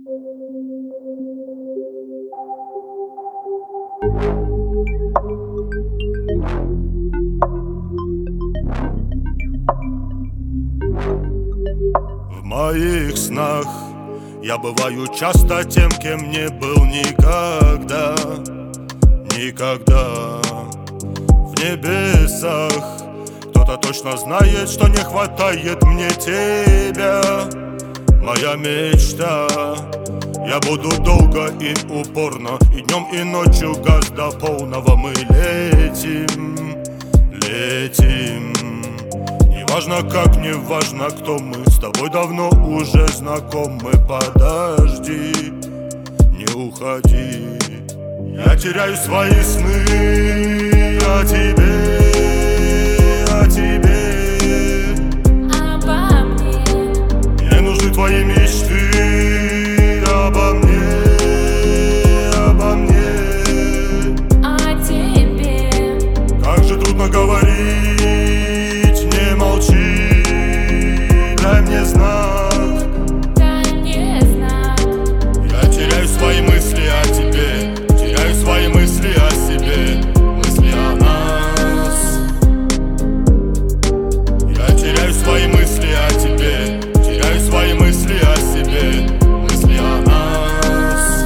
В моих снах я бываю часто тем, кем не был никогда. Никогда. В небесах кто-то точно знает, что не хватает мне тебя. Моя мечта, я буду долго и упорно, и днем, и ночью газ до полного. Мы летим, летим. Не важно как, не важно кто, мы с тобой давно уже знакомы. Подожди, не уходи. Я теряю свои сны о тебе, о тебе. Обо мне. Мне нужны твои мечты обо мне, обо мне. О тебе. Как же трудно говорить, не молчи. Дай мне знак, Дай мне знак. я теряю свои мысли о тебе, теряю свои мысли о себе, мысли о нас. Я теряю свои мысли о тебе, теряю свои мысли о себе, мысли о нас.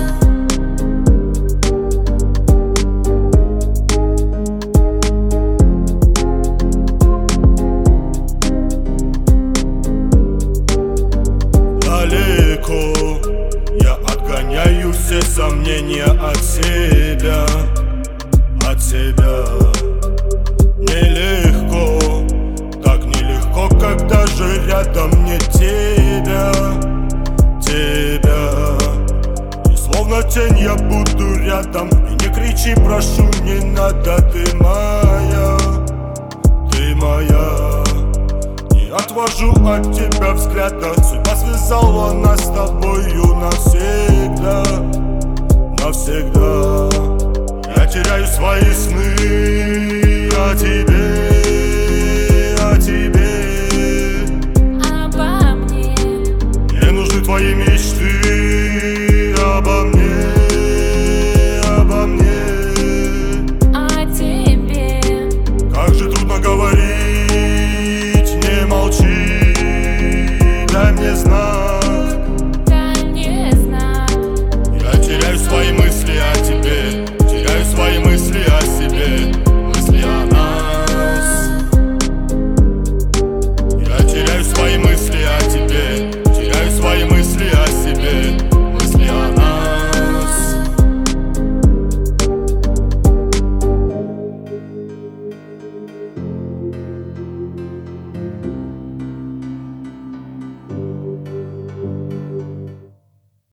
Далеко я отгоняю все сомнения от себя, от себя. Нелегко, так нелегко, когда же рядом не тебя, тебя. И словно тень я буду рядом, и не кричи, прошу, не надо. Ты моя, ты моя. Не отвожу от тебя взгляда, судьба связала нас с тобою навсегда, навсегда. Я теряю свои сны о тебе, о тебе. Обо мне. Мне нужны твои мечты